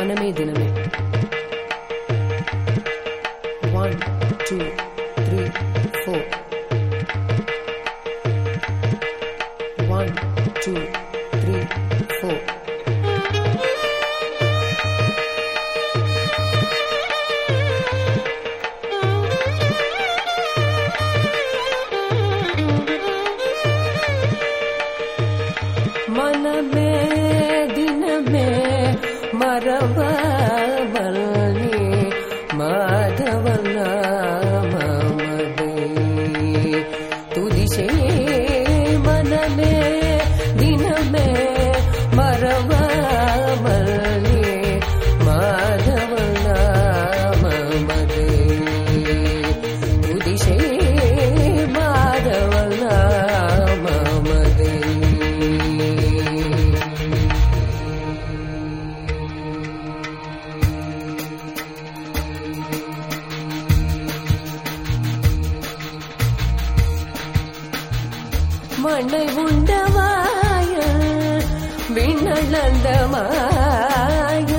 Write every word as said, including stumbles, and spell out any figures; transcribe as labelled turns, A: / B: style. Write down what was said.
A: மனமே தினமே. One two three four. One two three four. மனமே தினமே மறவாமல்னே மாதவன் நாமமதே துதிசே. மனமே தினமே மறவாமல்னே மாதவன் நாமமதே துதிசே மாதவன் நாமமதே. மண்ணை உண்டவாய விண்ணளந்த மாய